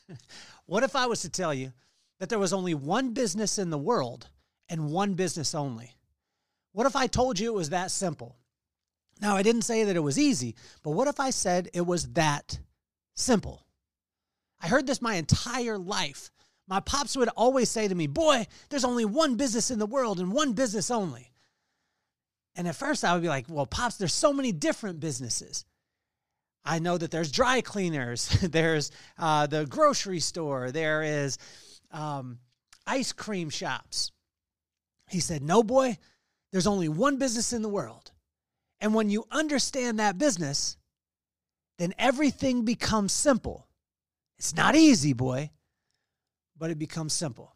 What if I was to tell you that there was only one business in the world and one business only? What if I told you it was that simple? Now, I didn't say that it was easy, but what if I said it was that simple? I heard this my entire life. My pops would always say to me, boy, there's only one business in the world and one business only. And at first I would be like, well, Pops, there's so many different businesses. I know that there's dry cleaners, there's the grocery store, there is ice cream shops. He said, no, boy, there's only one business in the world. And when you understand that business, then everything becomes simple. It's not easy, boy, but it becomes simple.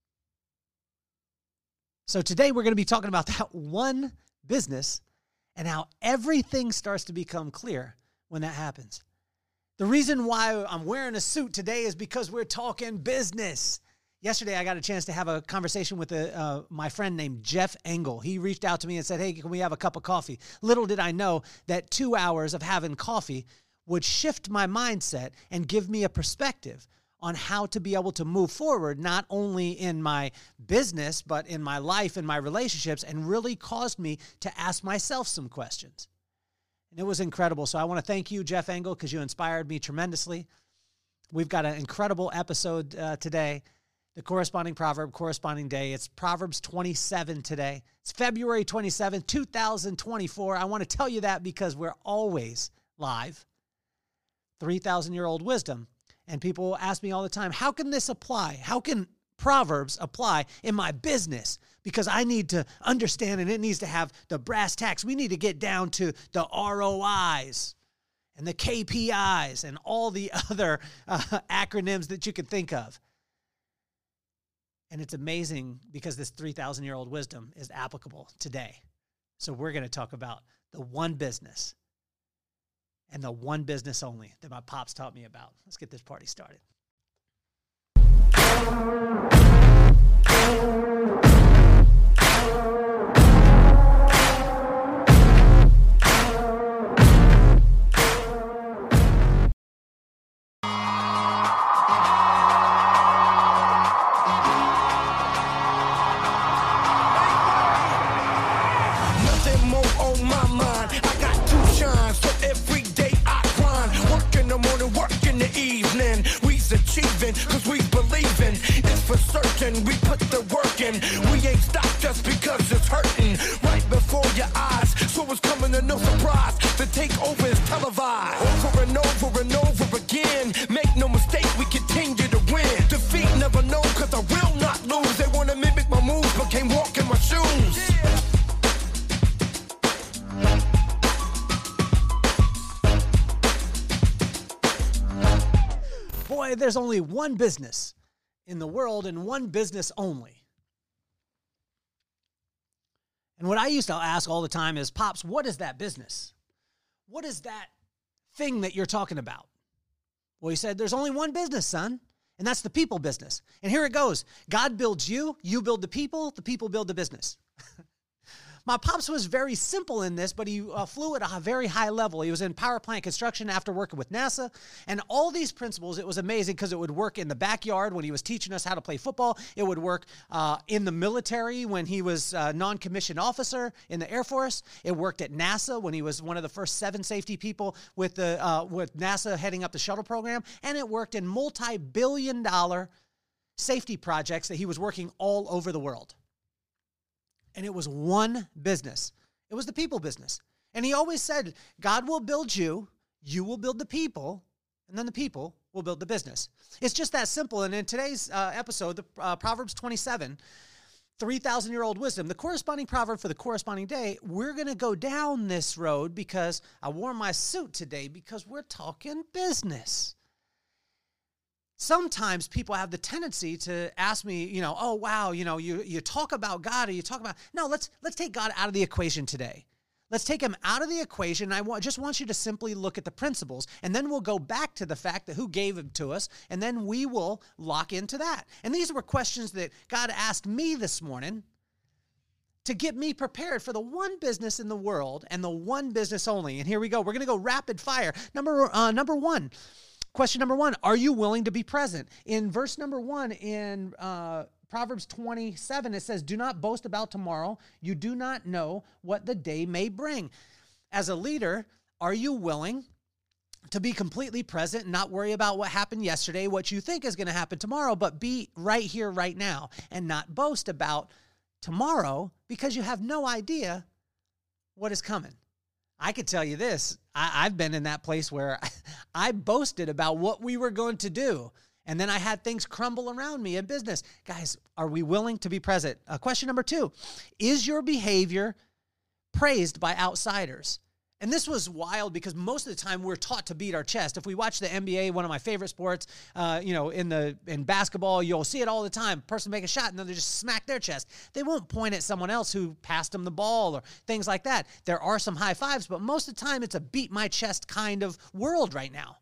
So today we're going to be talking about that one business and how everything starts to become clear when that happens. The reason why I'm wearing a suit today is because we're talking business. Yesterday, I got a chance to have a conversation with my friend named Jeff Engel. He reached out to me and said, hey, can we have a cup of coffee? Little did I know that 2 hours of having coffee would shift my mindset and give me a perspective on how to be able to move forward, not only in my business, but in my life and my relationships, and really caused me to ask myself some questions. And it was incredible. So I want to thank you, Jeff Engel, because you inspired me tremendously. We've got an incredible episode today. The corresponding proverb, corresponding day. It's Proverbs 27 today. It's February 27, 2024. I want to tell you that because we're always live. 3,000-year-old wisdom. And people ask me all the time, how can this apply? How can Proverbs apply in my business? Because I need to understand, and it needs to have the brass tacks. We need to get down to the ROIs and the KPIs and all the other acronyms that you could think of. And it's amazing because this 3,000-year-old wisdom is applicable today. So we're going to talk about the one business and the one business only that my pops taught me about. Let's get this party started. Cause we believin', it's for certain, we put the work in. We ain't stopped just because it's hurting. Right before your eyes, so it's coming to no surprise. The takeover is televised. Over and over and over again. Make no mistake, we continue to win. Defeat never known, cause I will not lose. They wanna mimic my moves, but can't walk in my shoes. Boy, there's only one business in the world and one business only. And what I used to ask all the time is, Pops, what is that business? What is that thing that you're talking about? Well, he said, there's only one business, son, and that's the people business. And here it goes. God builds you, you build the people build the business. My pops was very simple in this, but he flew at a very high level. He was in power plant construction after working with NASA. And all these principles, it was amazing because it would work in the backyard when he was teaching us how to play football. It would work in the military when he was a non-commissioned officer in the Air Force. It worked at NASA when he was one of the first 7 safety people with NASA heading up the shuttle program. And it worked in multi-billion-dollar safety projects that he was working all over the world. And it was one business. It was the people business. And he always said, God will build you, you will build the people, and then the people will build the business. It's just that simple. And in today's episode, the Proverbs 27, 3,000-year-old wisdom, the corresponding proverb for the corresponding day, we're going to go down this road because I wore my suit today because we're talking business. Sometimes people have the tendency to ask me, oh, wow, you talk about God or you talk about, no, let's take God out of the equation today. Let's take him out of the equation. I just want you to simply look at the principles, and then we'll go back to the fact that who gave him to us, and then we will lock into that. And these were questions that God asked me this morning to get me prepared for the one business in the world and the one business only. And here we go. We're going to go rapid fire. Number one. Question number 1, are you willing to be present? In verse number 1 in Proverbs 27, it says, do not boast about tomorrow. You do not know what the day may bring. As a leader, are you willing to be completely present and not worry about what happened yesterday, what you think is going to happen tomorrow, but be right here, right now, and not boast about tomorrow because you have no idea what is coming? I could tell you this. I've been in that place where I boasted about what we were going to do, and then I had things crumble around me in business. Guys, are we willing to be present? Question number 2, is your behavior praised by outsiders? And this was wild because most of the time we're taught to beat our chest. If we watch the NBA, one of my favorite sports, in basketball, you'll see it all the time. Person make a shot and then they just smack their chest. They won't point at someone else who passed them the ball or things like that. There are some high fives, but most of the time it's a beat my chest kind of world right now.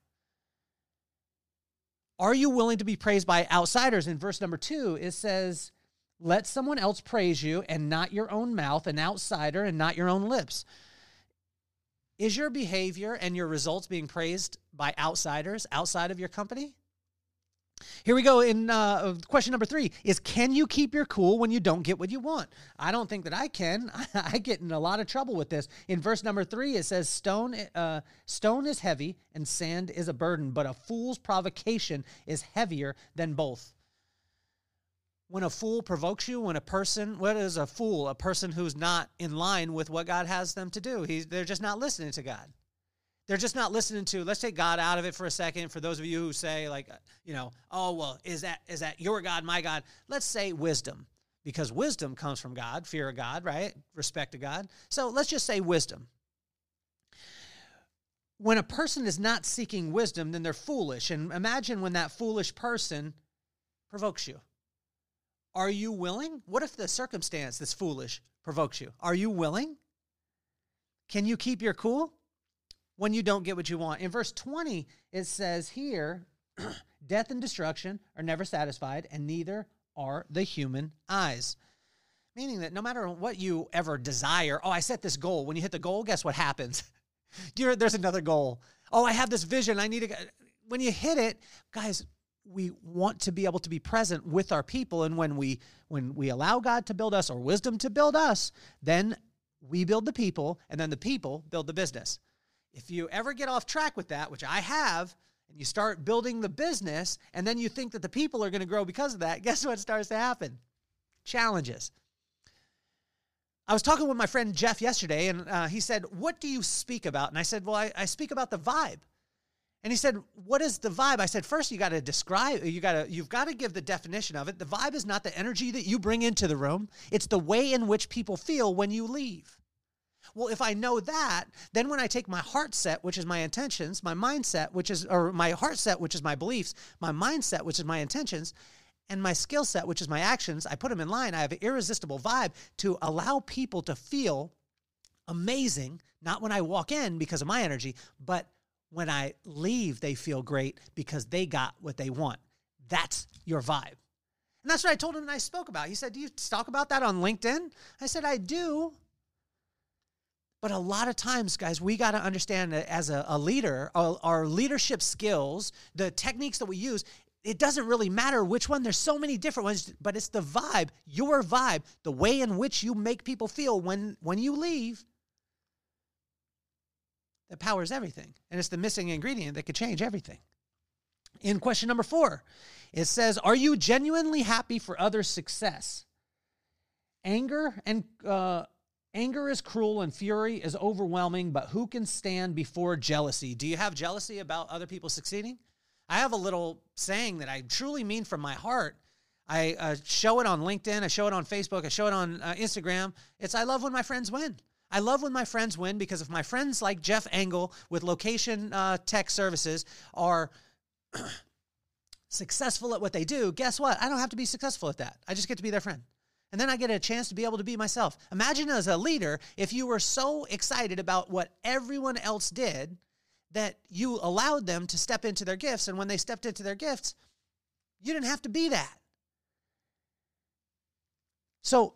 Are you willing to be praised by outsiders? In verse number 2, it says, let someone else praise you and not your own mouth, an outsider and not your own lips. Is your behavior and your results being praised by outsiders outside of your company? Here we go in question number 3 is, can you keep your cool when you don't get what you want? I don't think that I can. I get in a lot of trouble with this. In verse number 3, it says, stone is heavy and sand is a burden, but a fool's provocation is heavier than both. When a fool provokes you, what is a fool? A person who's not in line with what God has them to do. They're just not listening to God. They're just not listening to, let's take God out of it for a second. For those of you who say oh, well, is that your God, my God? Let's say wisdom, because wisdom comes from God, fear of God, right? Respect to God. So let's just say wisdom. When a person is not seeking wisdom, then they're foolish. And imagine when that foolish person provokes you. Are you willing? What if the circumstance that's foolish provokes you? Are you willing? Can you keep your cool when you don't get what you want? In verse 20, it says here, death and destruction are never satisfied, and neither are the human eyes. Meaning that no matter what you ever desire, I set this goal. When you hit the goal, guess what happens? There's another goal. I have this vision. When you hit it, guys, we want to be able to be present with our people. And when we allow God to build us or wisdom to build us, then we build the people and then the people build the business. If you ever get off track with that, which I have, and you start building the business and then you think that the people are going to grow because of that, guess what starts to happen? Challenges. I was talking with my friend Jeff yesterday and he said, what do you speak about? And I said, well, I speak about the vibe. And he said, what is the vibe? I said, first, you got to describe, you've got to give the definition of it. The vibe is not the energy that you bring into the room. It's the way in which people feel when you leave. Well, if I know that, then when I take my heart set, which is my intentions, my mindset, my heart set, which is my beliefs, my mindset, which is my intentions, and my skill set, which is my actions, I put them in line. I have an irresistible vibe to allow people to feel amazing, not when I walk in because of my energy, but when I leave, they feel great because they got what they want. That's your vibe. And that's what I told him and I spoke about. He said, do you talk about that on LinkedIn? I said, I do. But a lot of times, guys, we got to understand that as a leader, our leadership skills, the techniques that we use, it doesn't really matter which one. There's so many different ones, but it's the vibe, your vibe, the way in which you make people feel when you leave. That powers everything. And it's the missing ingredient that could change everything. In question number 4, it says, are you genuinely happy for others' success? Anger is cruel and fury is overwhelming, but who can stand before jealousy? Do you have jealousy about other people succeeding? I have a little saying that I truly mean from my heart. I show it on LinkedIn. I show it on Facebook. I show it on Instagram. It's, I love when my friends win. I love when my friends win because if my friends like Jeff Engel with Location Tech Services are successful at what they do, guess what? I don't have to be successful at that. I just get to be their friend. And then I get a chance to be able to be myself. Imagine as a leader, if you were so excited about what everyone else did that you allowed them to step into their gifts. And when they stepped into their gifts, you didn't have to be that. So,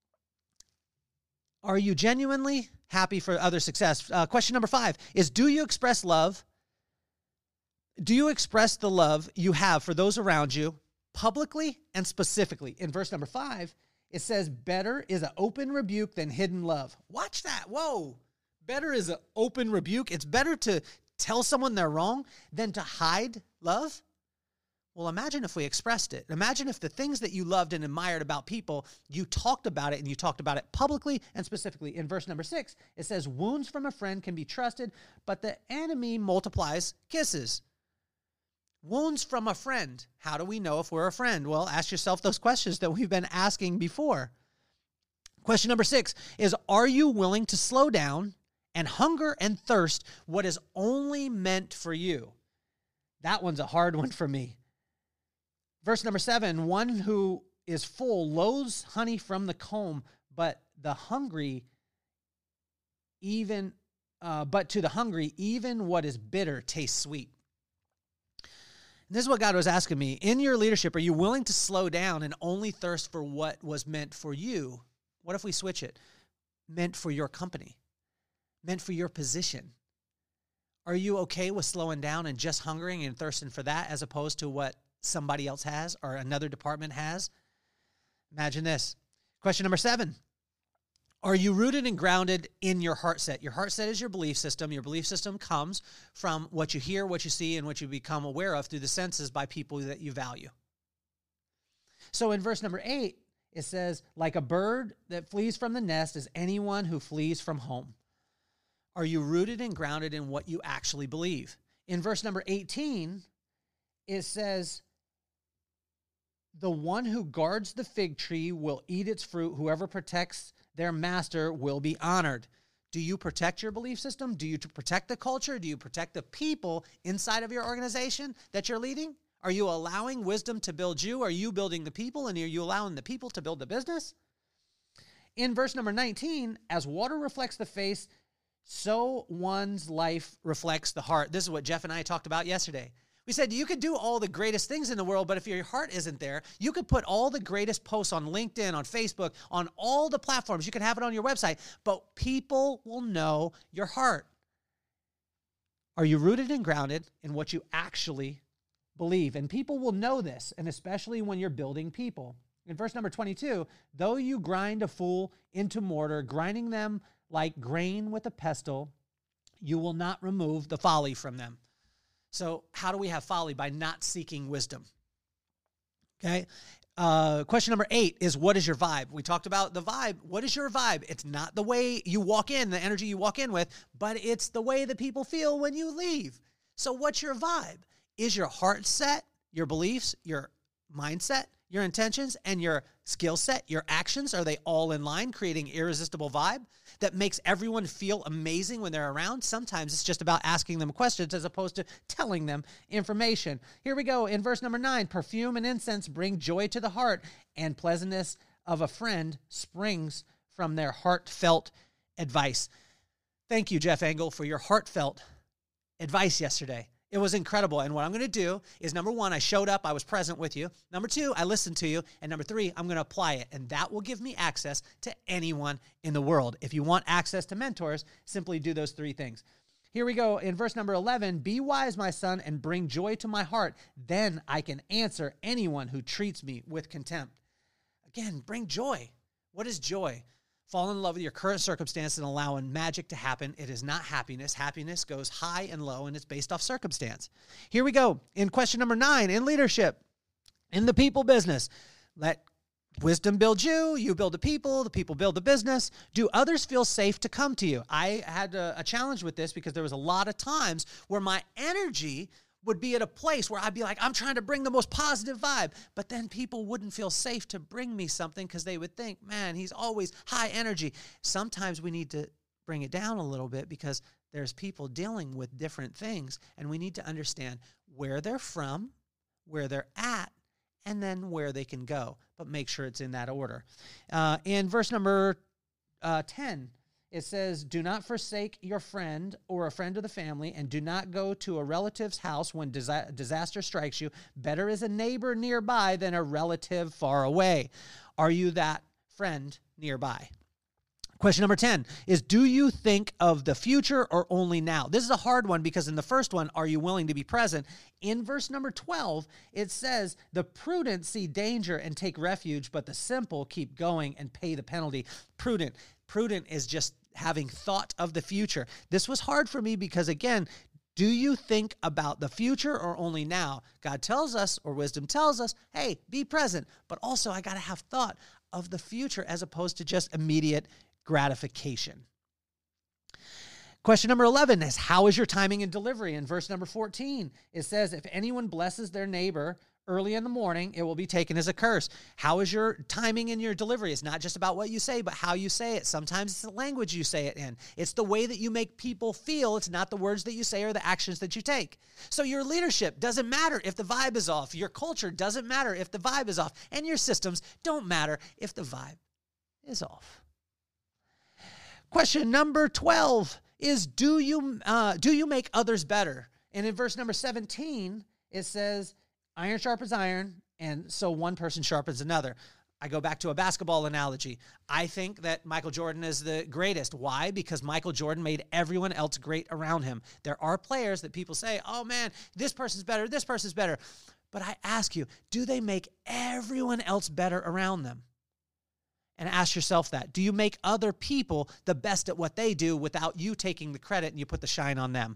are you genuinely happy for other success? Question number 5 is, do you express love Do you express the love you have for those around you publicly and specifically? In verse number 5, it says, better is an open rebuke than hidden love. Watch that. Whoa. Better is an open rebuke. It's better to tell someone they're wrong than to hide love. Well, imagine if we expressed it. Imagine if the things that you loved and admired about people, you talked about it, and you talked about it publicly and specifically. In verse number 6, it says, wounds from a friend can be trusted, but the enemy multiplies kisses. Wounds from a friend. How do we know if we're a friend? Well, ask yourself those questions that we've been asking before. Question number 6 is, are you willing to slow down and hunger and thirst what is only meant for you? That one's a hard one for me. Verse number 7, one who is full loathes honey from the comb, but to the hungry, even what is bitter tastes sweet. And this is what God was asking me. In your leadership, are you willing to slow down and only thirst for what was meant for you? What if we switch it? Meant for your company, meant for your position. Are you okay with slowing down and just hungering and thirsting for that as opposed to what somebody else has or another department has? Imagine this. Question number 7. Are you rooted and grounded in your heart set? Your heart set is your belief system. Your belief system comes from what you hear, what you see, and what you become aware of through the senses by people that you value. So in verse number 8, it says, like a bird that flees from the nest is anyone who flees from home. Are you rooted and grounded in what you actually believe? In verse number 18, it says, the one who guards the fig tree will eat its fruit. Whoever protects their master will be honored. Do you protect your belief system? Do you protect the culture? Do you protect the people inside of your organization that you're leading? Are you allowing wisdom to build you? Are you building the people? And are you allowing the people to build the business? In verse number 19, as water reflects the face, so one's life reflects the heart. This is what Jeff and I talked about yesterday. We said you could do all the greatest things in the world, but if your heart isn't there, you could put all the greatest posts on LinkedIn, on Facebook, on all the platforms. You can have it on your website, but people will know your heart. Are you rooted and grounded in what you actually believe? And people will know this, and especially when you're building people. In verse number 22, though you grind a fool into mortar, grinding them like grain with a pestle, you will not remove the folly from them. So how do we have folly? By not seeking wisdom. Okay. Question number 8 is, what is your vibe? We talked about the vibe. What is your vibe? It's not the way you walk in, the energy you walk in with, but it's the way that people feel when you leave. So what's your vibe? Is your heart set, your beliefs, your mindset, your intentions, and your skill set, your actions, are they all in line, creating irresistible vibe that makes everyone feel amazing when they're around? Sometimes it's just about asking them questions as opposed to telling them information. Here we go. In verse number 9, perfume and incense bring joy to the heart, and pleasantness of a friend springs from their heartfelt advice. Thank you, Jeff Engel, for your heartfelt advice yesterday. It was incredible. And what I'm going to do is, number 1, I showed up. I was present with you. Number 2, I listened to you. And number 3, I'm going to apply it. And that will give me access to anyone in the world. If you want access to mentors, simply do those 3 things. Here we go. In verse number 11, be wise, my son, and bring joy to my heart. Then I can answer anyone who treats me with contempt. Again, bring joy. What is joy? Fall in love with your current circumstance and allowing magic to happen. It is not happiness. Happiness goes high and low, and it's based off circumstance. Here we go. In question number 9, in leadership, in the people business, let wisdom build you. You build the people build the business. Do others feel safe to come to you? I had a challenge with this because there was a lot of times where my energy would be at a place where I'd be like, I'm trying to bring the most positive vibe, but then people wouldn't feel safe to bring me something because they would think, man, he's always high energy. Sometimes we need to bring it down a little bit because there's people dealing with different things, and we need to understand where they're from, where they're at, and then where they can go, but make sure it's in that order. In verse number 10, it says, do not forsake your friend or a friend of the family, and do not go to a relative's house when disaster strikes you. Better is a neighbor nearby than a relative far away. Are you that friend nearby? Question number 10 is, do you think of the future or only now? This is a hard one because in the first one, are you willing to be present? In verse number 12, it says, the prudent see danger and take refuge, but the simple keep going and pay the penalty. Prudent is just having thought of the future. This was hard for me because, again, do you think about the future or only now? God tells us, or wisdom tells us, hey, be present, but also I got to have thought of the future as opposed to just immediate gratification. Question number 11 is, how is your timing and delivery? In verse number 14, it says, if anyone blesses their neighbor early in the morning, it will be taken as a curse. How is your timing and your delivery? It's not just about what you say, but how you say it. Sometimes it's the language you say it in. It's the way that you make people feel. It's not the words that you say or the actions that you take. So your leadership doesn't matter if the vibe is off. Your culture doesn't matter if the vibe is off. And your systems don't matter if the vibe is off. Question number 12 is, do you make others better? And in verse number 17, it says, iron sharpens iron, and so one person sharpens another. I go back to a basketball analogy. I think that Michael Jordan is the greatest. Why? Because Michael Jordan made everyone else great around him. There are players that people say, oh man, this person's better, this person's better. But I ask you, do they make everyone else better around them? And ask yourself that. Do you make other people the best at what they do without you taking the credit and you put the shine on them?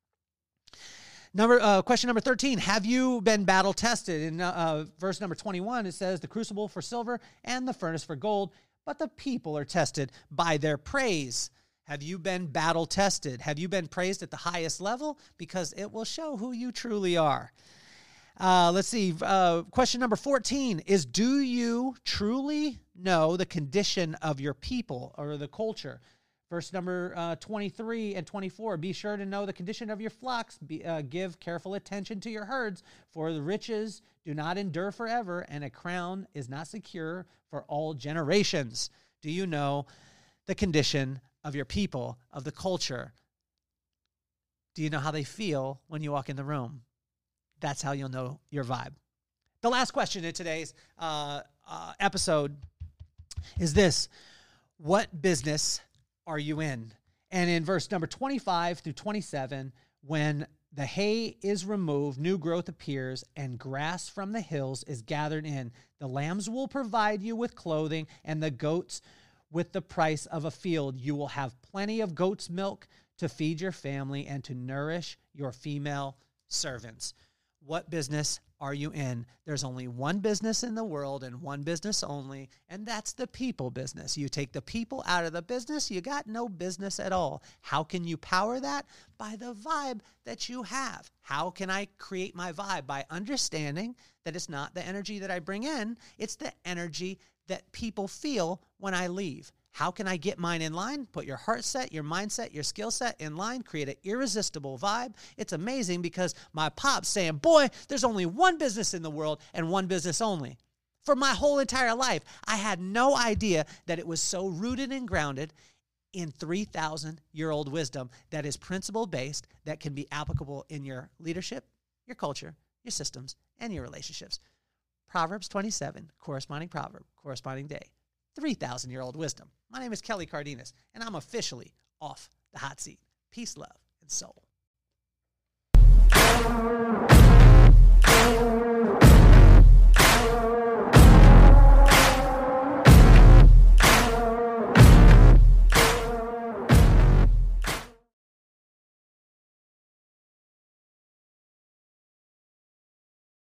Question number 13, have you been battle tested? In verse number 21, it says, the crucible for silver and the furnace for gold, but the people are tested by their praise. Have you been battle tested? Have you been praised at the highest level? Because it will show who you truly are. Let's see. Question number 14 is, do you truly know the condition of your people or the culture? Verse number 23 and 24, be sure to know the condition of your flocks. Give careful attention to your herds, for the riches do not endure forever, and a crown is not secure for all generations. Do you know the condition of your people, of the culture? Do you know how they feel when you walk in the room? That's how you'll know your vibe. The last question in today's episode is this: what business are you in? And in verse number 25 through 27, when the hay is removed, new growth appears, and grass from the hills is gathered in. The lambs will provide you with clothing, and the goats with the price of a field. You will have plenty of goat's milk to feed your family and to nourish your female servants. What business are you in? There's only one business in the world and one business only, and that's the people business. You take the people out of the business, you got no business at all. How can you power that? By the vibe that you have. How can I create my vibe? By understanding that it's not the energy that I bring in, it's the energy that people feel when I leave. How can I get mine in line? Put your heart set, your mindset, your skill set in line, create an irresistible vibe. It's amazing because my pop's saying, boy, there's only one business in the world and one business only. For my whole entire life, I had no idea that it was so rooted and grounded in 3,000-year-old wisdom that is principle-based, that can be applicable in your leadership, your culture, your systems, and your relationships. Proverbs 27, corresponding proverb, corresponding day. 3,000-year-old wisdom. My name is Kelly Cardenas, and I'm officially off the hot seat. Peace, love, and soul.